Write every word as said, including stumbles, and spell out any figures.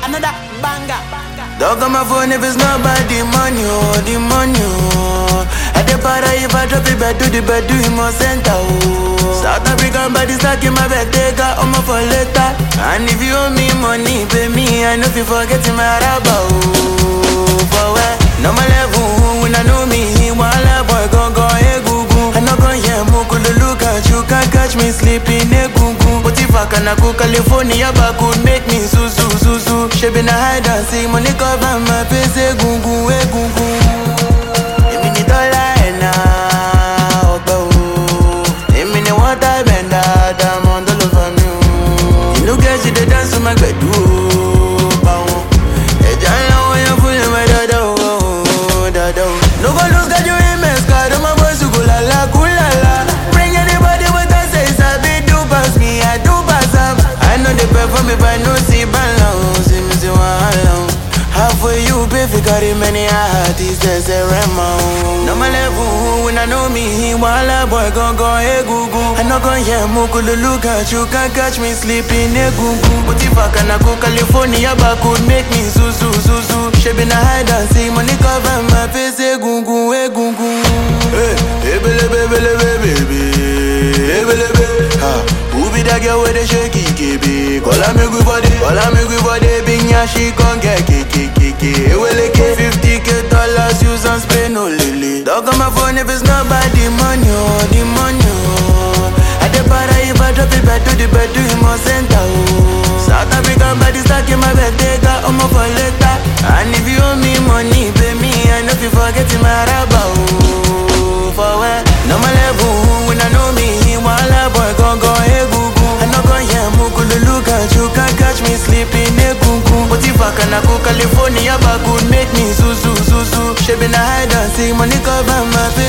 another banger. Dog on my phone if it's not about the money, oh, the money, oh. At the para if I drop it back to the bed, do it more center, oh. South African body stuck in my bed, take out on my for later. And if you owe me money, pay me, I know if you forget my rabba, oh. For where? No my level, when I know me, while a boy gon' go, hey, goo goo. I know gon' hear Mokulu look at you, can't catch me sleeping, hey, goo goo. But if I can go California, back could make me su su su su. She been a hide and seek money cover my face, hey, goo goo, hey, goo goo. Give me the dollar and now, oh. Give me the water, bend that, I'm on the love of you. You know, guys, you the dance to my bed, oh. Hey, John, when you're fooling my dada, oh, dada. No go lose, got your immense card, my boys, you go la la, cool la la. Bring anybody with us, say, Sabi, do pass me, I do pass up. I know they perform me, but no see, ban long, see me, see one long. Half for you, baby, carry many artists, there's a remo. No my level, when I know me, while a boy gon' go, hey, goo goo. I know gon' hear Mokulu look at you, can't catch me sleeping, hey, goo goo. But if I can go California, back could make me su su su su. She been a hide and seek money cover my face, hey, goo goo, hey, goo goo. Hey, hey, baby, baby, baby, hey, baby, ha. Who be that girl with the shaky baby? Call her me good body, call her me good body. Binya she gon' get kiki kiki. Well, fifty k dollars use and spend no lily. Dog on my phone if it's not about the money, oh, the money, oh. At the para if I drop it back to the bed, do it more center, oh. South African body stuck in my bed, take out on my for later. And if you owe me money, pay me, I know if you forget my rabba, oh. For where? No my level, when I know me, while a boy gon' go, hey, goo goo. I know gon' hear Mokulu look at you, can't catch me sleeping, hey, goo goo. But if I can go California, back could make me su su su su. She been a hide and seek money cover my face.